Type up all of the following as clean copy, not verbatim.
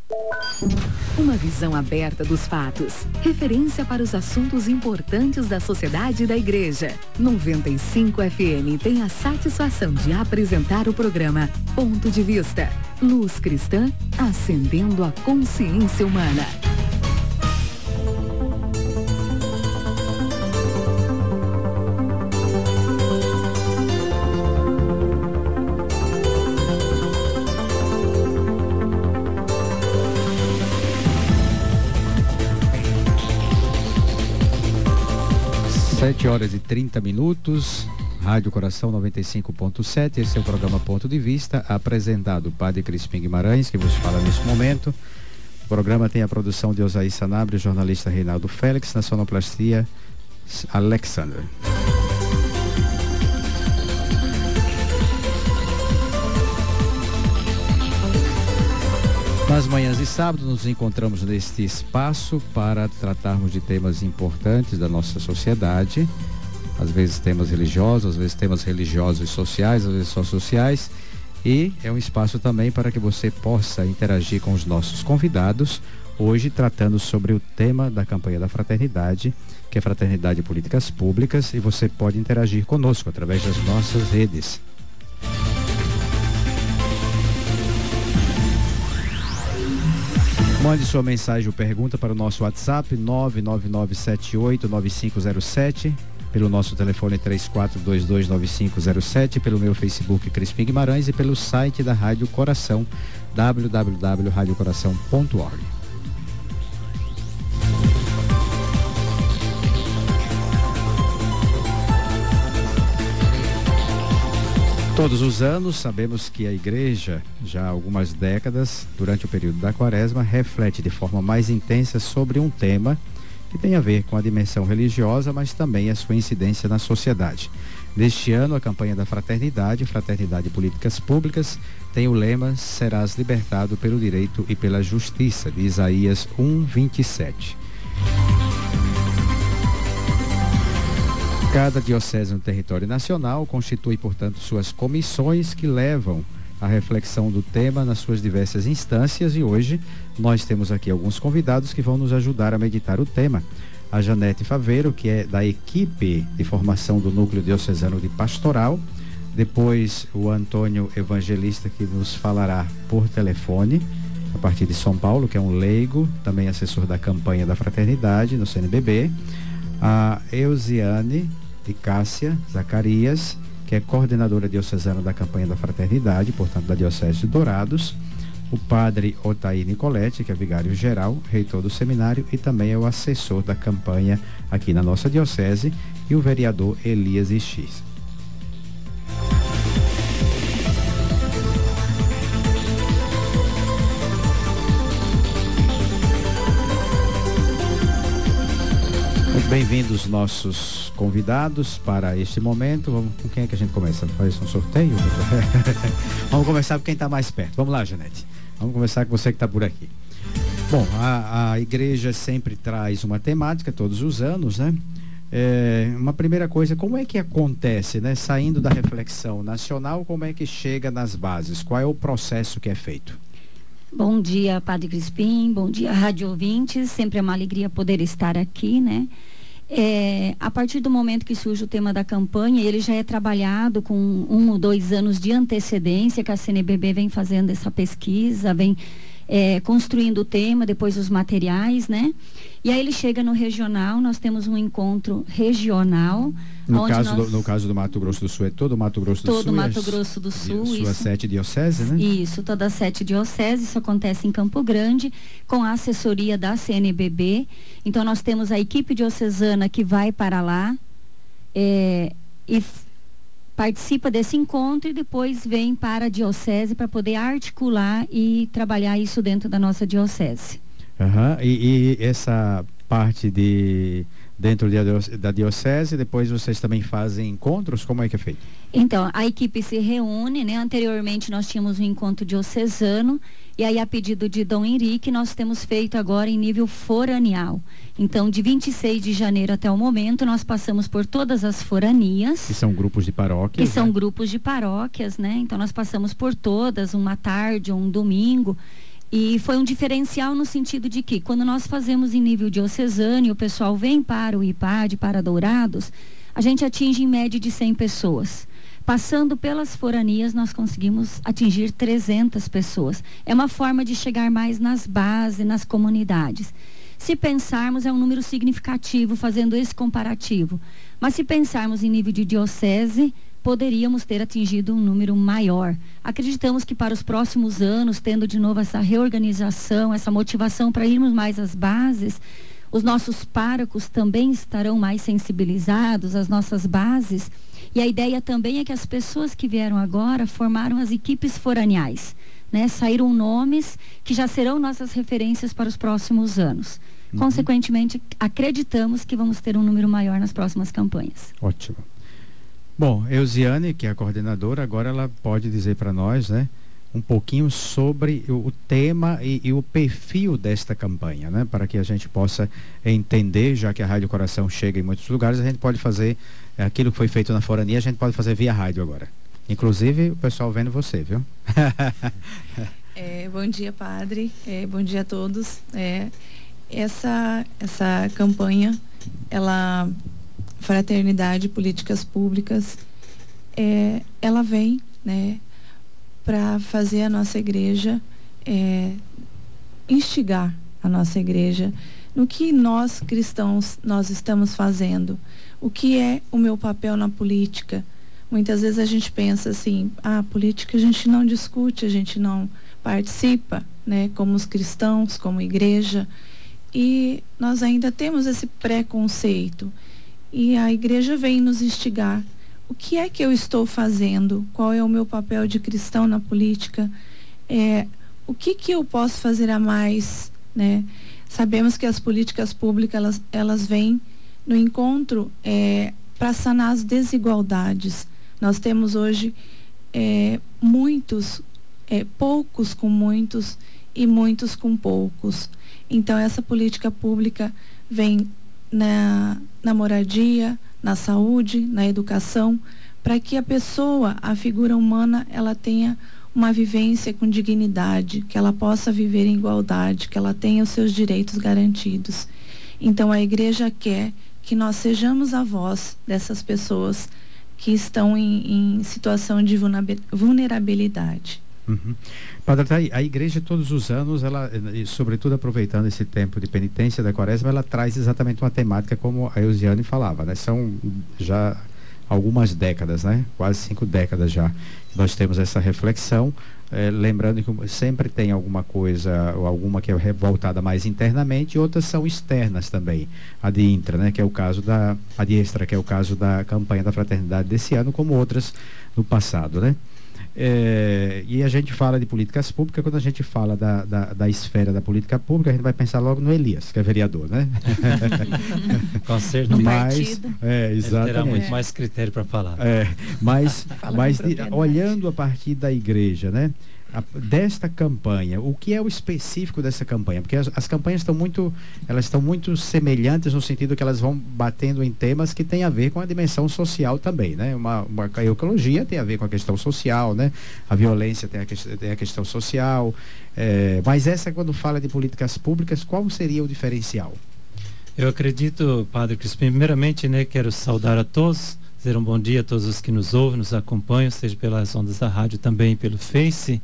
Uma visão aberta dos fatos. Referência para os assuntos importantes da sociedade e da igreja. 95 FM tem a satisfação de apresentar o programa Ponto de Vista. Luz cristã, acendendo a consciência humana. Sete horas e 30 minutos, Rádio Coração 95.7, esse é o programa Ponto de Vista, apresentado Padre Crispim Guimarães, que vos fala neste momento. O programa tem a produção de Osaí Sanabria, jornalista Reinaldo Félix, na sonoplastia Alexander. Nas manhãs de sábado nos encontramos neste espaço para tratarmos de temas importantes da nossa sociedade, às vezes temas religiosos, às vezes temas religiosos e sociais, às vezes só sociais, e é um espaço também para que você possa interagir com os nossos convidados, hoje tratando sobre o tema da campanha da fraternidade, que é Fraternidade e Políticas Públicas, e você pode interagir conosco através das nossas redes. Mande sua mensagem ou pergunta para o nosso WhatsApp 999789507, pelo nosso telefone 34229507, pelo meu Facebook Crispim Guimarães e pelo site da Rádio Coração, www.radiocoração.org. Todos os anos, sabemos que a igreja, já há algumas décadas, durante o período da Quaresma, reflete de forma mais intensa sobre um tema que tem a ver com a dimensão religiosa, mas também a sua incidência na sociedade. Neste ano, a campanha da Fraternidade e Políticas Públicas, tem o lema "Serás libertado pelo direito e pela justiça", de Isaías 1:27. Cada diocese no território nacional constitui, portanto, suas comissões que levam a reflexão do tema nas suas diversas instâncias, e hoje nós temos aqui alguns convidados que vão nos ajudar a meditar o tema. A Janete Faveiro, que é da equipe de formação do Núcleo Diocesano de Pastoral, depois o Antônio Evangelista, que nos falará por telefone, a partir de São Paulo, que é um leigo, também assessor da campanha da Fraternidade no CNBB, a Eusiane de Cássia Zacarias, que é coordenadora diocesana da campanha da Fraternidade, portanto da Diocese de Dourados, o padre Otaí Nicolete, que é vigário-geral, reitor do seminário e também é o assessor da campanha aqui na nossa diocese, e o vereador Elias Ixis. Bem-vindos nossos convidados para este momento. Com quem é que a gente começa? Faz um sorteio? Vamos começar com quem está mais perto. Vamos lá, Janete. Vamos começar com você que está por aqui. Bom, a igreja sempre traz uma temática todos os anos, né? Uma primeira coisa, como é que acontece, né? Saindo da reflexão nacional, como é que chega nas bases? Qual é o processo que é feito? Bom dia, Padre Crispim, bom dia, rádio ouvintes, sempre é uma alegria poder estar aqui, né? A partir do momento que surge o tema da campanha, ele já é trabalhado com 1 ou 2 anos de antecedência, que a CNBB vem fazendo essa pesquisa, vem construindo o tema, depois os materiais, né? E aí ele chega no regional, nós temos um encontro regional. No caso do Mato Grosso do Sul, é todo o Mato Grosso do Sul? Todo o Mato Grosso do Sul. Suas 7 dioceses, né? Isso, todas as 7 dioceses, isso acontece em Campo Grande, com a assessoria da CNBB. Então nós temos a equipe diocesana que vai para lá e participa desse encontro e depois vem para a diocese para poder articular e trabalhar isso dentro da nossa diocese. E essa parte dentro da diocese, depois vocês também fazem encontros? Como é que é feito? Então, a equipe se reúne, né? Anteriormente nós tínhamos um encontro diocesano, e aí a pedido de Dom Henrique nós temos feito agora em nível foranial. Então, de 26 de janeiro até o momento, nós passamos por todas as foranias. Que são grupos de paróquias. Que são grupos de paróquias, né? Então nós passamos por todas, uma tarde ou um domingo. E foi um diferencial no sentido de que, quando nós fazemos em nível diocesano e o pessoal vem para o IPAD, para Dourados, a gente atinge em média de 100 pessoas. Passando pelas foranias, nós conseguimos atingir 300 pessoas. É uma forma de chegar mais nas bases, nas comunidades. Se pensarmos, é um número significativo fazendo esse comparativo. Mas se pensarmos em nível de diocese, poderíamos ter atingido um número maior. Acreditamos que para os próximos anos, tendo de novo essa reorganização, essa motivação para irmos mais às bases, os nossos párocos também estarão mais sensibilizados às nossas bases. E a ideia também é que as pessoas que vieram agora formaram as equipes foraniais, né? Saíram nomes que já serão nossas referências para os próximos anos. Consequentemente, acreditamos que vamos ter um número maior nas próximas campanhas. Ótimo. Bom, Eusiane, que é a coordenadora, agora ela pode dizer para nós, né, um pouquinho sobre o tema e o perfil desta campanha, né, para que a gente possa entender, já que a Rádio Coração chega em muitos lugares, a gente pode fazer aquilo que foi feito na forania, a gente pode fazer via rádio agora. Inclusive, o pessoal vendo você, viu? Bom dia, padre. Bom dia a todos. Essa campanha, ela... Fraternidade, Políticas Públicas, ela vem, né, para fazer a nossa igreja, instigar a nossa igreja no que nós cristãos nós estamos fazendo, o que é o meu papel na política. Muitas vezes a gente pensa assim, a política a gente não discute, a gente não participa, né, como os cristãos, como igreja, e nós ainda temos esse preconceito. E a igreja vem nos instigar. O que é que eu estou fazendo? Qual é o meu papel de cristão na política? O que eu posso fazer a mais, né? Sabemos que as políticas públicas, elas vêm no encontro para sanar as desigualdades. Nós temos hoje muitos, poucos com muitos e muitos com poucos. Então, essa política pública vem na moradia, na saúde, na educação, para que a pessoa, a figura humana, ela tenha uma vivência com dignidade, que ela possa viver em igualdade, que ela tenha os seus direitos garantidos. Então a igreja quer que nós sejamos a voz dessas pessoas que estão em situação de vulnerabilidade. Uhum. Padre, a igreja todos os anos, ela, sobretudo aproveitando esse tempo de penitência da Quaresma, ela traz exatamente uma temática como a Eusiane falava, né? São já algumas décadas, né? Quase 5 décadas já. Nós temos essa reflexão, lembrando que sempre tem alguma coisa, ou alguma que é voltada mais internamente, e outras são externas também. A de intra, né? Que é o caso a de extra, que é o caso da campanha da fraternidade desse ano, como outras no passado, né? E a gente fala de políticas públicas, quando a gente fala da esfera da política pública, a gente vai pensar logo no Elias, que é vereador, né? Com certeza. Mas, exatamente. Terá muito mais critério para falar. Mas olhando a partir da igreja, né? Desta campanha, o que é o específico dessa campanha? Porque as campanhas estão muito semelhantes no sentido que elas vão batendo em temas que têm a ver com a dimensão social também, né? A ecologia tem a ver com a questão social, né? A violência tem a questão social, mas essa, quando fala de políticas públicas, qual seria o diferencial? Eu acredito, Padre Crispim, primeiramente, né, quero saudar a todos, dizer um bom dia a todos os que nos ouvem, nos acompanham, seja pelas ondas da rádio, também pelo Face.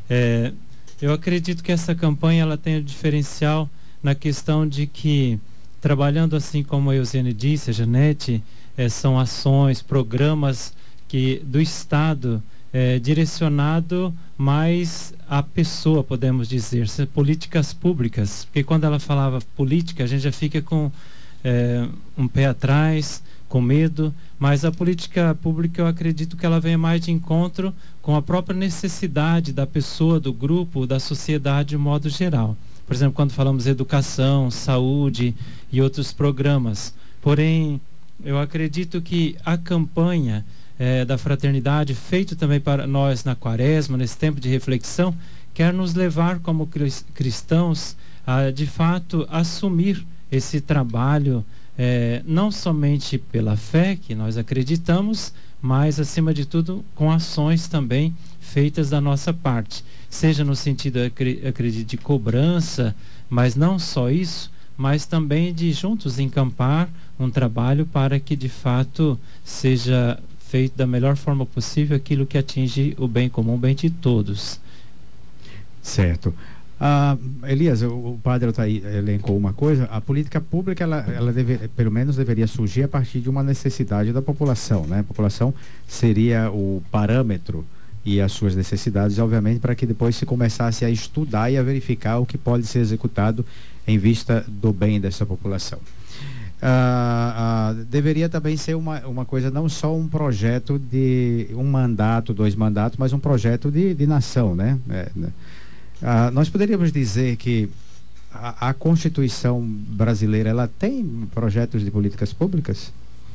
Eu acredito que essa campanha ela tem um diferencial na questão de que, trabalhando assim como a Eusiane disse, a Janete, são ações, programas do Estado direcionado mais à pessoa, podemos dizer, políticas públicas, porque quando ela falava política, a gente já fica com um pé atrás, com medo, mas a política pública eu acredito que ela venha mais de encontro com a própria necessidade da pessoa, do grupo, da sociedade de modo geral. Por exemplo, quando falamos educação, saúde e outros programas. Porém, eu acredito que a campanha da fraternidade, feito também para nós na Quaresma, nesse tempo de reflexão, quer nos levar como cristãos a, de fato, assumir esse trabalho não somente pela fé que nós acreditamos, mas acima de tudo com ações também feitas da nossa parte, seja no sentido, acredito, de cobrança, mas não só isso, mas também de juntos encampar um trabalho para que de fato seja feito da melhor forma possível aquilo que atinge o bem comum, o bem de todos. Certo. Elias, o padre elencou uma coisa. A política pública, ela pelo menos deveria surgir a partir de uma necessidade da população, né? A população seria o parâmetro e as suas necessidades, obviamente, para que depois se começasse a estudar e a verificar o que pode ser executado em vista do bem dessa população. Deveria também ser uma coisa, não só um projeto de um mandato, 2 mandatos, mas um projeto de nação, né? Nós poderíamos dizer que a Constituição brasileira, ela tem projetos de políticas públicas?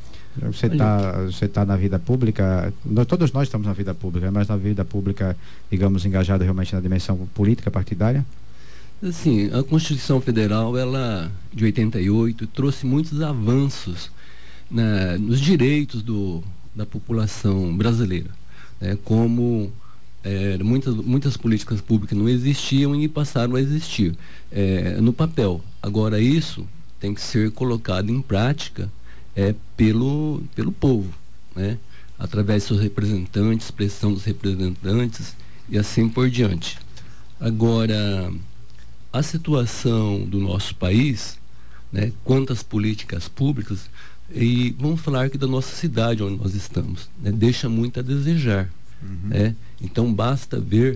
Você tá na vida pública, todos nós estamos na vida pública, mas na vida pública, digamos, engajado realmente na dimensão política partidária? Assim, a Constituição Federal, ela, de 88, trouxe muitos avanços nos direitos da população brasileira, né? Como muitas políticas públicas não existiam e passaram a existir no papel. Agora, isso tem que ser colocado em prática pelo povo, né? Através de seus representantes, pressão dos representantes e assim por diante. Agora, a situação do nosso país, né, quanto às políticas públicas, e vamos falar aqui da nossa cidade onde nós estamos, né, deixa muito a desejar. Né? Então basta ver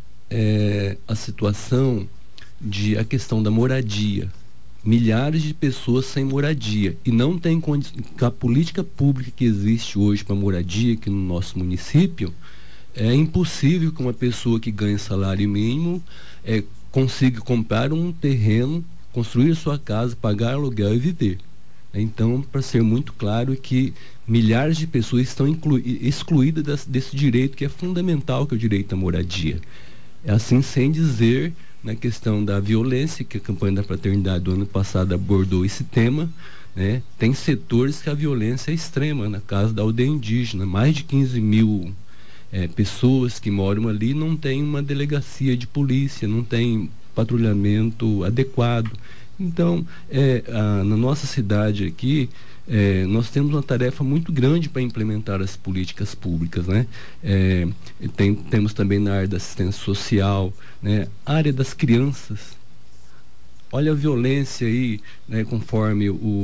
a situação a questão da moradia. Milhares de pessoas sem moradia, e não tem condição. A política pública que existe hoje para moradia aqui no nosso município, é impossível que uma pessoa que ganha salário mínimo consiga comprar um terreno, construir sua casa, pagar aluguel e viver. Então, para ser muito claro que milhares de pessoas estão excluídas desse direito que é fundamental, que é o direito à moradia. É assim, sem dizer na questão da violência, que a campanha da fraternidade do ano passado abordou esse tema, né? Tem setores que a violência é extrema. Na casa da aldeia indígena, mais de 15 mil pessoas que moram ali, não tem uma delegacia de polícia, não tem patrulhamento adequado. Então, na nossa cidade aqui, nós temos uma tarefa muito grande para implementar as políticas públicas, né? Temos também na área da assistência social, né? A área das crianças. Olha a violência aí, né? Conforme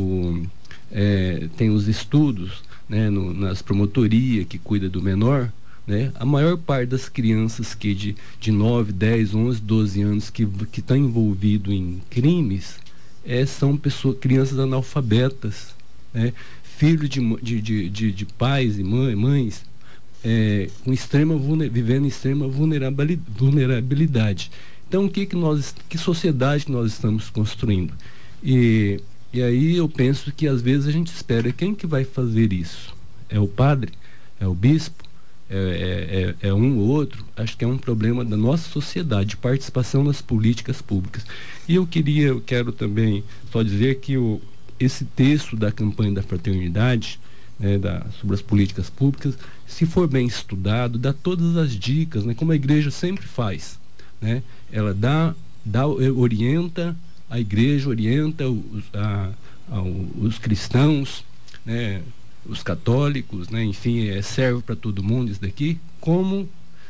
tem os estudos, né? Nas promotorias que cuida do menor, né? A maior parte das crianças que de 9, 10, 11, 12 anos que estão envolvidos em crimes são crianças analfabetas, né? Filhos de pais e mães vivendo em extrema vulnerabilidade. Então, que sociedade que nós estamos construindo? E aí eu penso que às vezes a gente espera, quem que vai fazer isso? É o padre? É o bispo? É um ou outro? Acho que é um problema da nossa sociedade, de participação nas políticas públicas. E eu quero também só dizer que esse texto da campanha da fraternidade, né, sobre as políticas públicas, se for bem estudado, dá todas as dicas, né, como a igreja sempre faz, né? Ela orienta, a igreja orienta os cristãos, né, os católicos, né, enfim, serve para todo mundo isso daqui, como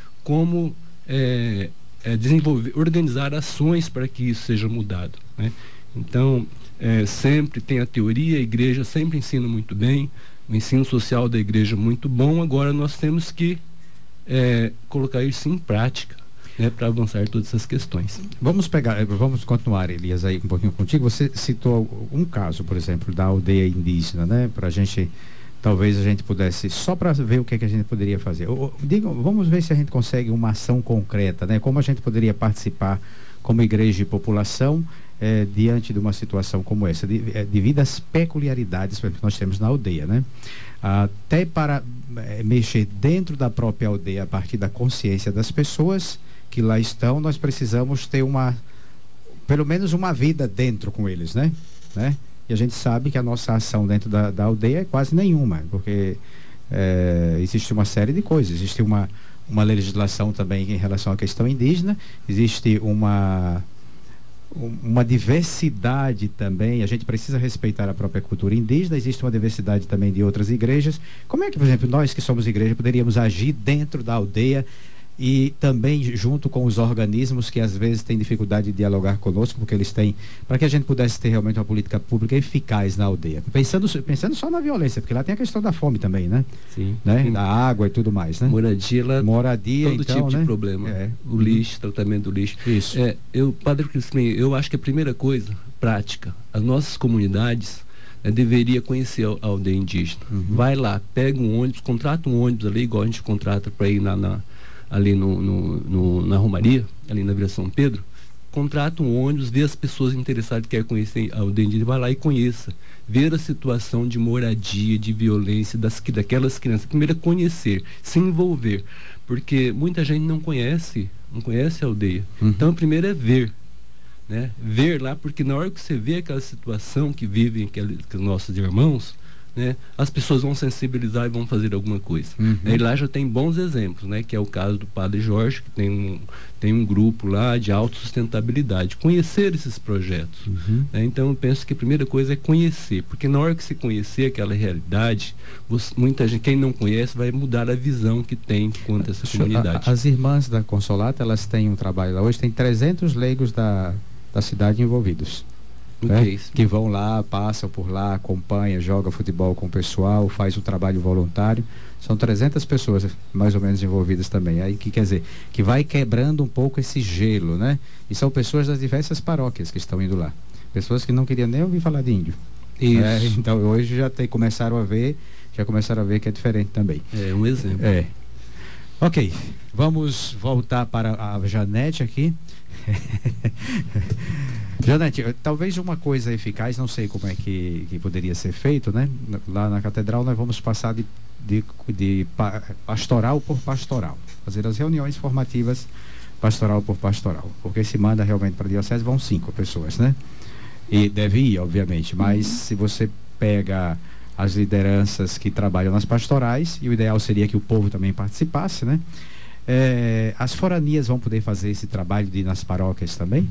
organizar ações para que isso seja mudado, né? Então, sempre tem a teoria, a igreja sempre ensina muito bem, o ensino social da igreja muito bom. Agora nós temos que colocar isso em prática, né, para avançar todas essas questões. Vamos continuar, Elias, aí um pouquinho contigo. Você citou um caso, por exemplo, da aldeia indígena, né, para talvez a gente pudesse, só para ver o que a gente poderia fazer. Vamos ver se a gente consegue uma ação concreta, né? Como a gente poderia participar como igreja e população diante de uma situação como essa, devido às peculiaridades que nós temos na aldeia, né? Até para mexer dentro da própria aldeia, a partir da consciência das pessoas que lá estão, nós precisamos ter pelo menos uma vida dentro com eles, né? E a gente sabe que a nossa ação dentro da aldeia é quase nenhuma, porque existe uma série de coisas. Existe uma legislação também em relação à questão indígena, existe uma diversidade também. A gente precisa respeitar a própria cultura indígena. Existe uma diversidade também de outras igrejas. Como é que, por exemplo, nós que somos igreja poderíamos agir dentro da aldeia e também junto com os organismos que às vezes têm dificuldade de dialogar conosco, porque eles têm, para que a gente pudesse ter realmente uma política pública eficaz na aldeia, pensando só na violência, porque lá tem a questão da fome também, né? Sim. Né? Da água e tudo mais, né? Moradia, todo então, tipo né? de problema. O lixo, tratamento do lixo. Isso. Padre Crispim, eu acho que a primeira coisa, prática, as nossas comunidades deveria conhecer a aldeia indígena. Vai lá, pega um ônibus, contrata um ônibus ali, igual a gente contrata para ir ali na Romaria, ali na Vila São Pedro, contrata um ônibus, vê as pessoas interessadas que querem conhecer a aldeia indígena, vai lá e conheça. Ver a situação de moradia, de violência daquelas crianças. Primeiro é conhecer, se envolver. Porque muita gente não conhece a aldeia. Então, primeiro é ver. Né? Ver lá, porque na hora que você vê aquela situação que vivem aqueles nossos irmãos, né, as pessoas vão sensibilizar e vão fazer alguma coisa. E lá já tem bons exemplos, né, que é o caso do Padre Jorge, que tem um grupo lá de autossustentabilidade. Conhecer esses projetos. Né? Então eu penso que a primeira coisa é conhecer, porque na hora que você conhecer aquela realidade, muita gente, quem não conhece, vai mudar a visão que tem quanto a essa comunidade. As irmãs da Consolata, elas têm um trabalho lá hoje, tem 300 leigos da cidade envolvidos. Né? Que vão lá, passam por lá, acompanham, jogam futebol com o pessoal, faz o trabalho voluntário. São 300 pessoas mais ou menos envolvidas também. Aí que quer dizer, que vai quebrando um pouco esse gelo, né? E são pessoas das diversas paróquias que estão indo lá. Pessoas que não queriam nem ouvir falar de índio. Isso. Então hoje já começaram a ver que é diferente também. É um exemplo. Ok, vamos voltar para a Janete aqui. Janete, talvez uma coisa eficaz, não sei como é que poderia ser feito, né? Lá na catedral nós vamos passar de pastoral por pastoral, fazer as reuniões formativas pastoral por pastoral, porque se manda realmente para a diocese vão 5 pessoas, né? E deve ir, obviamente, mas se você pega as lideranças que trabalham nas pastorais, e o ideal seria que o povo também participasse, né? As foranias vão poder fazer esse trabalho de ir nas paróquias também?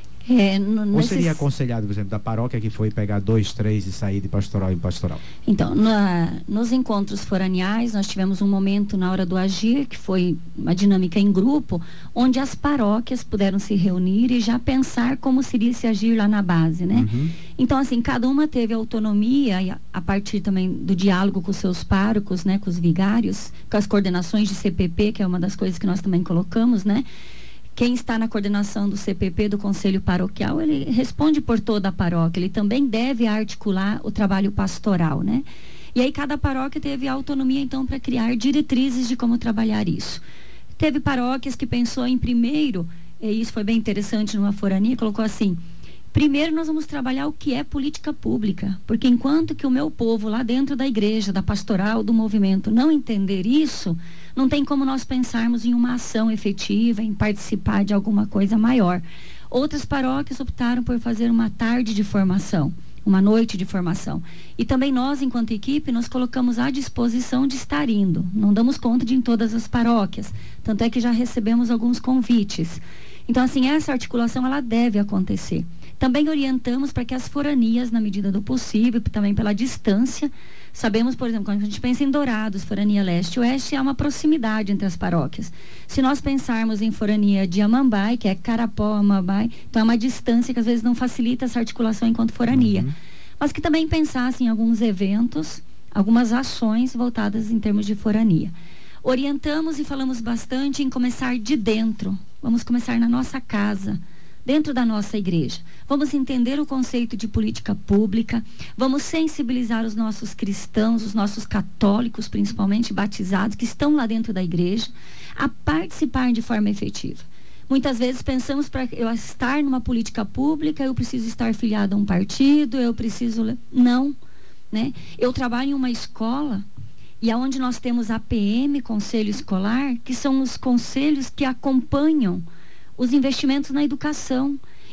Ou seria aconselhado, por exemplo, da paróquia que foi pegar 2, 3 e sair de pastoral em pastoral? Então, nos encontros foraniais, nós tivemos um momento na hora do agir, que foi uma dinâmica em grupo, onde as paróquias puderam se reunir e já pensar como seria esse agir lá na base, né? Então, assim, cada uma teve autonomia, e a partir também do diálogo com os seus párocos, né, com os vigários, com as coordenações de CPP, que é uma das coisas que nós também colocamos, né? Quem está na coordenação do CPP, do Conselho Paroquial, ele responde por toda a paróquia. Ele também deve articular o trabalho pastoral, né? E aí cada paróquia teve autonomia, então, para criar diretrizes de como trabalhar isso. Teve paróquias que pensou em primeiro, e isso foi bem interessante numa forania, colocou assim: primeiro nós vamos trabalhar o que é política pública, porque enquanto que o meu povo lá dentro da igreja, da pastoral, do movimento, não entender isso, não tem como nós pensarmos em uma ação efetiva, em participar de alguma coisa maior. Outras paróquias optaram por fazer uma tarde de formação, uma noite de formação. E também nós, enquanto equipe, nos colocamos à disposição de estar indo. Não damos conta de ir em todas as paróquias, tanto é que já recebemos alguns convites. Então, assim, essa articulação, ela deve acontecer. Também orientamos para que as foranias, na medida do possível, também pela distância, sabemos, por exemplo, quando a gente pensa em Dourados, forania leste e oeste, há uma proximidade entre as paróquias. Se nós pensarmos em forania de Amambai, que é Carapó, Amambai, então é uma distância que às vezes não facilita essa articulação enquanto forania. Mas que também pensassem em alguns eventos, algumas ações voltadas em termos de forania. Orientamos e falamos bastante em começar de dentro. Vamos começar na nossa casa, dentro da nossa igreja. Vamos entender o conceito de política pública, vamos sensibilizar os nossos cristãos, os nossos católicos, principalmente batizados, que estão lá dentro da igreja, a participar de forma efetiva. Muitas vezes pensamos, para eu estar numa política pública, eu preciso estar filiado a um partido, eu preciso... Não, né? Eu trabalho em uma escola, e aonde nós temos a PM, Conselho Escolar, que são os conselhos que acompanham os investimentos na educação.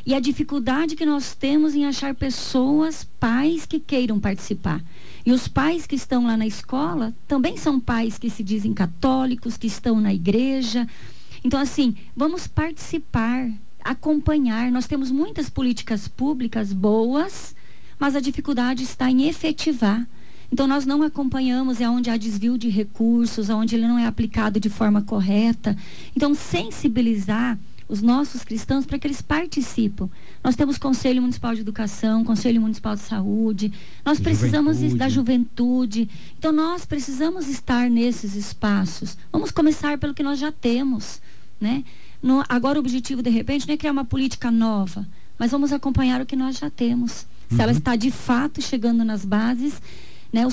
E a dificuldade que nós temos em achar pessoas, pais que queiram participar. E os pais que estão lá na escola também são pais que se dizem católicos, que estão na igreja. Então, assim, vamos participar, acompanhar. Nós temos muitas políticas públicas boas, mas a dificuldade está em efetivar. Então, nós não acompanhamos, é onde há desvio de recursos, onde ele não é aplicado de forma correta. Então, sensibilizar os nossos cristãos para que eles participem. Nós temos Conselho Municipal de Educação, Conselho Municipal de Saúde, nós precisamos da juventude. Então, nós precisamos estar nesses espaços. Vamos começar pelo que nós já temos, né? Agora, o objetivo, de repente, não é criar uma política nova, mas vamos acompanhar o que nós já temos. Se ela está, de fato, chegando nas bases, né? O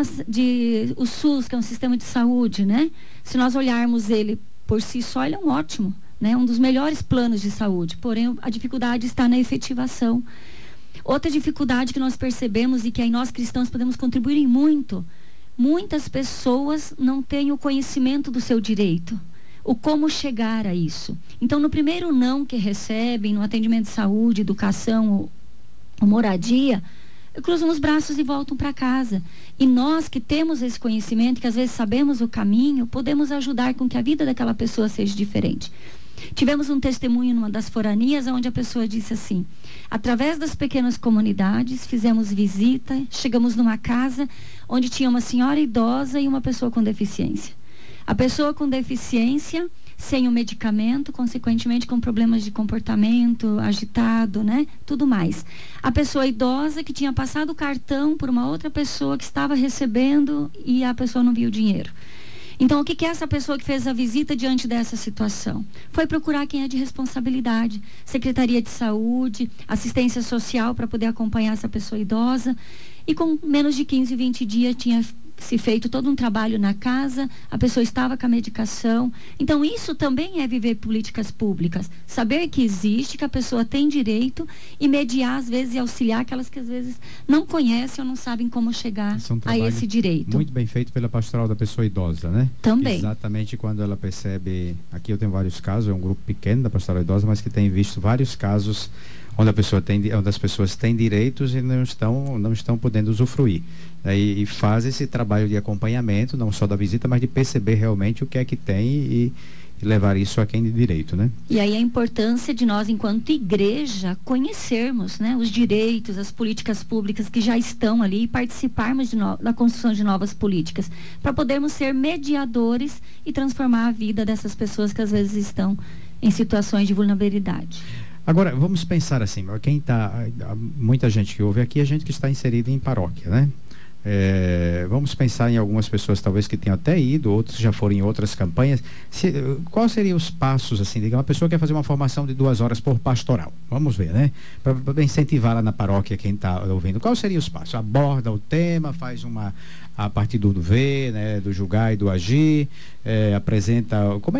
SUS, que é um sistema de saúde, né? Se nós olharmos ele por si só, ele é um ótimo, né? Um dos melhores planos de saúde, porém a dificuldade está na efetivação. Outra dificuldade que nós percebemos e que aí nós cristãos podemos contribuir em muito, muitas pessoas não têm o conhecimento do seu direito, o como chegar a isso. Então, no primeiro não que recebem no atendimento de saúde, educação ou moradia, cruzam os braços e voltam para casa. E nós que temos esse conhecimento, que às vezes sabemos o caminho, podemos ajudar com que a vida daquela pessoa seja diferente. Tivemos um testemunho numa das foranias, onde a pessoa disse assim: através das pequenas comunidades, fizemos visita, chegamos numa casa onde tinha uma senhora idosa e uma pessoa com deficiência. A pessoa com deficiência, sem o medicamento, consequentemente com problemas de comportamento, agitado, né? Tudo mais. A pessoa idosa que tinha passado o cartão por uma outra pessoa que estava recebendo e a pessoa não viu o dinheiro. Então, o que é essa pessoa que fez a visita diante dessa situação? Foi procurar quem é de responsabilidade, Secretaria de Saúde, assistência social para poder acompanhar essa pessoa idosa. E com menos de 15, 20 dias tinha se feito todo um trabalho na casa, a pessoa estava com a medicação. Então, isso também é viver políticas públicas. Saber que existe, que a pessoa tem direito e mediar, às vezes, e auxiliar aquelas que, às vezes, não conhecem ou não sabem como chegar a esse direito. Muito bem feito pela pastoral da pessoa idosa, né? Também. Exatamente quando ela percebe... Aqui eu tenho vários casos, é um grupo pequeno da pastoral idosa, mas que tem visto vários casos onde as pessoas têm direitos e não estão podendo usufruir. E faz esse trabalho de acompanhamento, não só da visita, mas de perceber realmente o que é que tem e levar isso a quem de direito, né? E aí a importância de nós, enquanto igreja, conhecermos, né, os direitos, as políticas públicas que já estão ali e participarmos da construção de novas políticas, para podermos ser mediadores e transformar a vida dessas pessoas que às vezes estão em situações de vulnerabilidade. Agora, vamos pensar assim, muita gente que ouve aqui é gente que está inserida em paróquia, né? Vamos pensar em algumas pessoas talvez que tenham até ido, outros já foram em outras campanhas. Quais seriam os passos, assim, digamos, uma pessoa quer fazer uma formação de 2 horas por pastoral, vamos ver, né? Para incentivar lá na paróquia quem está ouvindo, qual seria os passos? Aborda o tema, faz a partir do ver, né, do julgar e do agir, apresenta,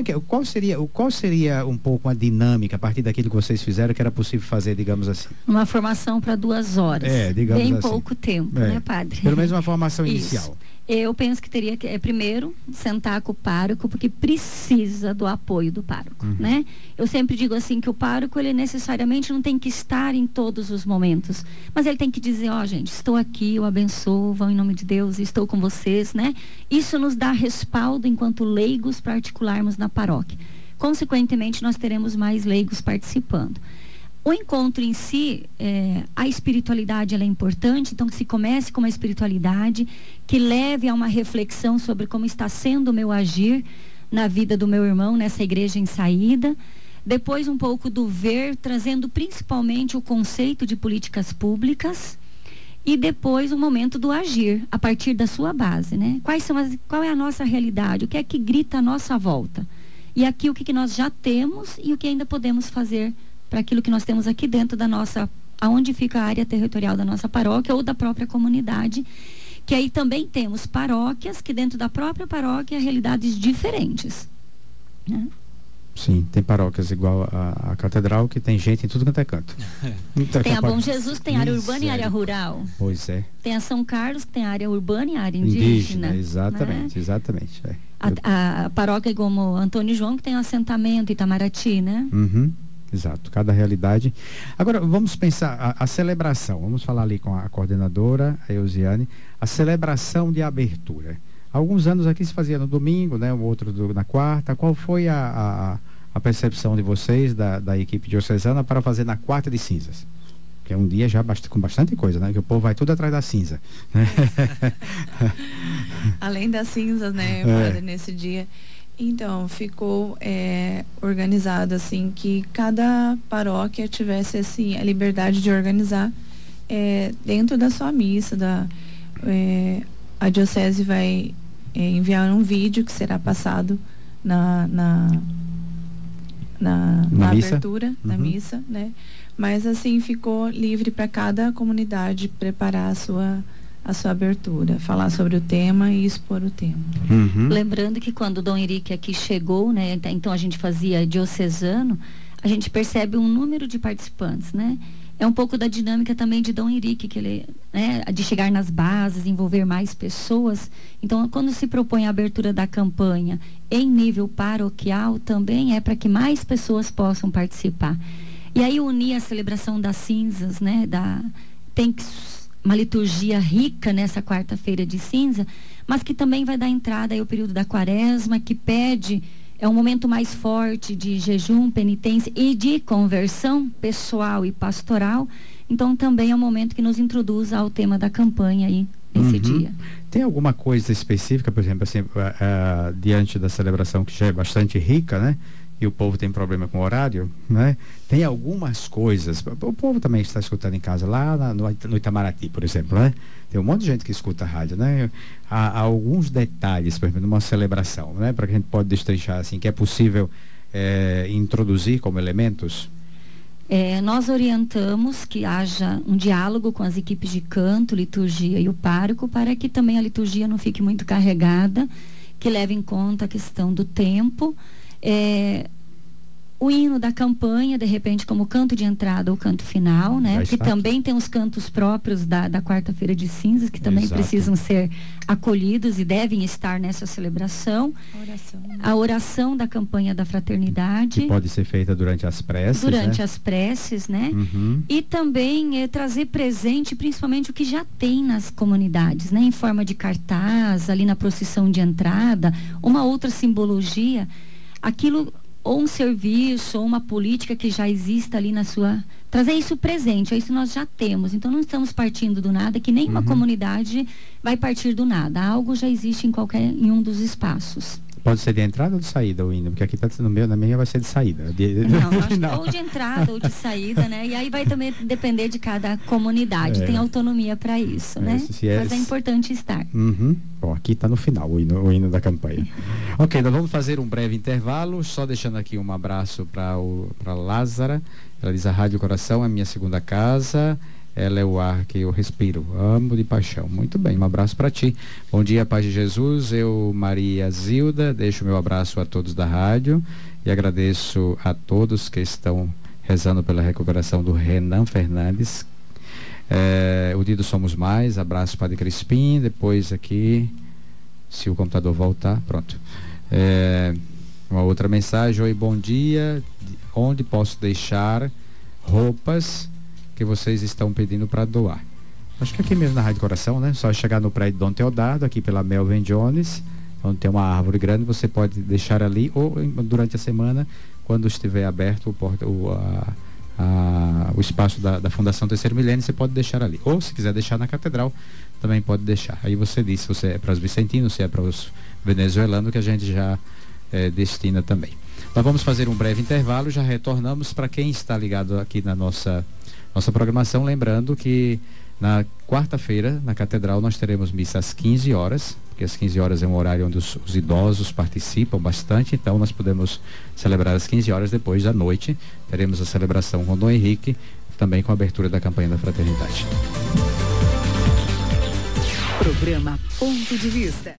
qual seria um pouco a dinâmica a partir daquilo que vocês fizeram que era possível fazer, digamos assim? Uma formação para 2 horas, digamos bem assim. Pouco tempo, né, padre? Pelo menos uma formação inicial. Eu penso que teria que, primeiro, sentar com o pároco, porque precisa do apoio do pároco, né? Eu sempre digo assim, que o pároco, ele necessariamente não tem que estar em todos os momentos, mas ele tem que dizer, gente, estou aqui, eu abençoo, vão em nome de Deus, estou com vocês, né? Isso nos dá respaldo enquanto leigos para articularmos na paróquia. Consequentemente, nós teremos mais leigos participando. O encontro em si, a espiritualidade ela é importante, então que se comece com uma espiritualidade que leve a uma reflexão sobre como está sendo o meu agir na vida do meu irmão nessa igreja em saída. Depois um pouco do ver, trazendo principalmente o conceito de políticas públicas. E depois o momento do agir, a partir da sua base, né? Qual é a nossa realidade? O que é que grita à nossa volta? E aqui o que nós já temos e o que ainda podemos fazer para aquilo que nós temos aqui dentro da nossa, aonde fica a área territorial da nossa paróquia ou da própria comunidade, que aí também temos paróquias que dentro da própria paróquia há realidades diferentes, né? Sim, tem paróquias igual a catedral que tem gente em tudo quanto é canto. Tem a Bom Jesus que tem área urbana e área rural. Pois é. Tem a São Carlos que tem área urbana e área indígena. Exatamente, né? Exatamente. A paróquia como Antônio João que tem um assentamento Itamaraty, né? Exato, cada realidade. Agora, vamos pensar a celebração. Vamos falar ali com a coordenadora, a Eusiane. A celebração de abertura. Alguns anos aqui se fazia no domingo, né? O outro na quarta. Qual foi a percepção de vocês, da equipe diocesana, para fazer na quarta de cinzas? Que é um dia já com bastante coisa, né? Que o povo vai tudo atrás da cinza. Além das cinzas, né, padre, nesse dia... Então, ficou organizado assim que cada paróquia tivesse assim a liberdade de organizar dentro da sua missa. A diocese vai enviar um vídeo que será passado na abertura da missa, né? Mas assim ficou livre para cada comunidade preparar a sua abertura, falar sobre o tema e expor o tema. Lembrando que quando o Dom Henrique aqui chegou, né, então a gente fazia diocesano, a gente percebe um número de participantes, né? É um pouco da dinâmica também de Dom Henrique, que ele, né, de chegar nas bases, envolver mais pessoas. Então, quando se propõe a abertura da campanha em nível paroquial, também é para que mais pessoas possam participar. E aí unir a celebração das cinzas, né, tem uma liturgia rica nessa quarta-feira de cinza, mas que também vai dar entrada aí ao período da quaresma, que pede, é um momento mais forte de jejum, penitência e de conversão pessoal e pastoral. Então também é um momento que nos introduz ao tema da campanha aí nesse dia. Tem alguma coisa específica, por exemplo, assim, diante da celebração que já é bastante rica, né? E o povo tem problema com o horário, né? Tem algumas coisas, o povo também está escutando em casa, lá no Itamaraty, por exemplo, né? Tem um monte de gente que escuta a rádio, né? Há alguns detalhes, por exemplo, numa celebração, né? Para que a gente pode destrinchar, assim, que é possível introduzir como elementos. Nós orientamos que haja um diálogo com as equipes de canto, liturgia e o pároco, para que também a liturgia não fique muito carregada, que leve em conta a questão do tempo. O hino da campanha, de repente, como canto de entrada ou canto final, né? Porque também tem os cantos próprios da quarta-feira de cinzas, que também precisam ser acolhidos e devem estar nessa celebração. A oração da campanha da fraternidade. Que pode ser feita durante as preces. Durante as preces, né? E também trazer presente, principalmente, o que já tem nas comunidades, né? Em forma de cartaz, ali na procissão de entrada, uma outra simbologia. Aquilo, ou um serviço, ou uma política que já exista ali na sua... Trazer isso presente, isso nós já temos. Então não estamos partindo do nada, que nenhuma comunidade vai partir do nada. Algo já existe em um dos espaços. Pode ser de entrada ou de saída o hino? Porque aqui está no meu, na minha vai ser de saída. Não. Ou de entrada ou de saída, né? E aí vai também depender de cada comunidade. Tem autonomia para isso, né? Mas é importante estar. Bom, aqui está no final o hino da campanha. Ok, nós vamos fazer um breve intervalo, só deixando aqui um abraço para Lázara. Ela diz: a Rádio Coração é minha segunda casa. Ela é o ar que eu respiro, amo de paixão. Muito bem, um abraço para ti. Bom dia, paz de Jesus. Eu, Maria Zilda, deixo meu abraço a todos da rádio e agradeço a todos que estão rezando pela recuperação do Renan Fernandes. Unidos somos mais. Abraço, Padre Crispim. Depois aqui, se o computador voltar, pronto. Uma outra mensagem: oi, bom dia. Onde posso deixar roupas que vocês estão pedindo para doar? Acho que aqui mesmo na Rádio Coração, né? Só chegar no prédio Dom Teodardo, aqui pela Melvin Jones, onde tem uma árvore grande, você pode deixar ali, ou durante a semana, quando estiver aberto o espaço da Fundação Terceiro Milênio, você pode deixar ali. Ou se quiser deixar na Catedral, também pode deixar. Aí você diz se você é para os vicentinos, se é para os venezuelanos, que a gente já destina também. Nós vamos fazer um breve intervalo, já retornamos. Para quem está ligado aqui na nossa programação, lembrando que na quarta-feira, na Catedral, nós teremos missa às 15 horas, porque às 15 horas é um horário onde os idosos participam bastante, então nós podemos celebrar às 15 horas. Depois da noite, teremos a celebração com Dom Henrique, também com a abertura da campanha da Fraternidade. Programa Ponto de Vista.